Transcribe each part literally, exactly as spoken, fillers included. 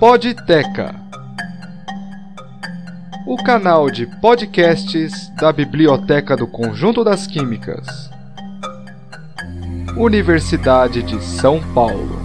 Podteca, o canal de podcasts da Biblioteca do Conjunto das Químicas, Universidade de São Paulo.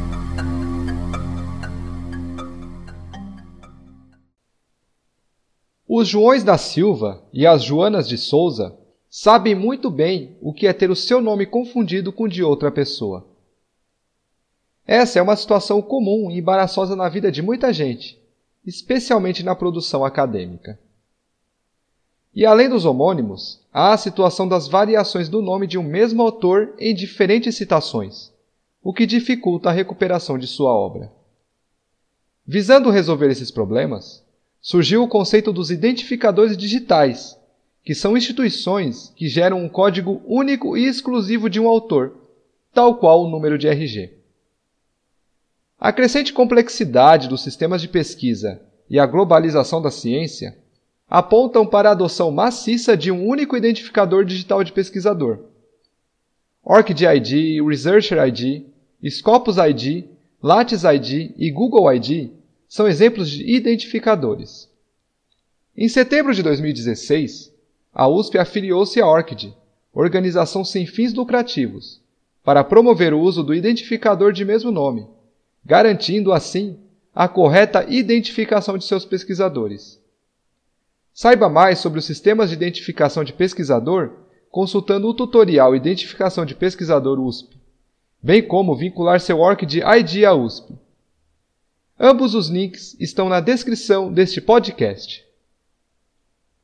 Os Joões da Silva e as Joanas de Souza sabem muito bem o que é ter o seu nome confundido com o de outra pessoa. Essa é uma situação comum e embaraçosa na vida de muita gente, especialmente na produção acadêmica. E além dos homônimos, há a situação das variações do nome de um mesmo autor em diferentes citações, o que dificulta a recuperação de sua obra. Visando resolver esses problemas, surgiu o conceito dos identificadores digitais, que são instituições que geram um código único e exclusivo de um autor, tal qual o número de R G. A crescente complexidade dos sistemas de pesquisa e a globalização da ciência apontam para a adoção maciça de um único identificador digital de pesquisador. ORCID I D, Researcher I D, Scopus I D, Lattes I D e Google I D são exemplos de identificadores. Em setembro de dois mil e dezesseis, a U S P afiliou-se à ORCID, organização sem fins lucrativos, para promover o uso do identificador de mesmo nome, garantindo, assim, a correta identificação de seus pesquisadores. Saiba mais sobre os sistemas de identificação de pesquisador consultando o tutorial Identificação de Pesquisador U S P, bem como vincular seu ORCID I D à U S P. Ambos os links estão na descrição deste podcast.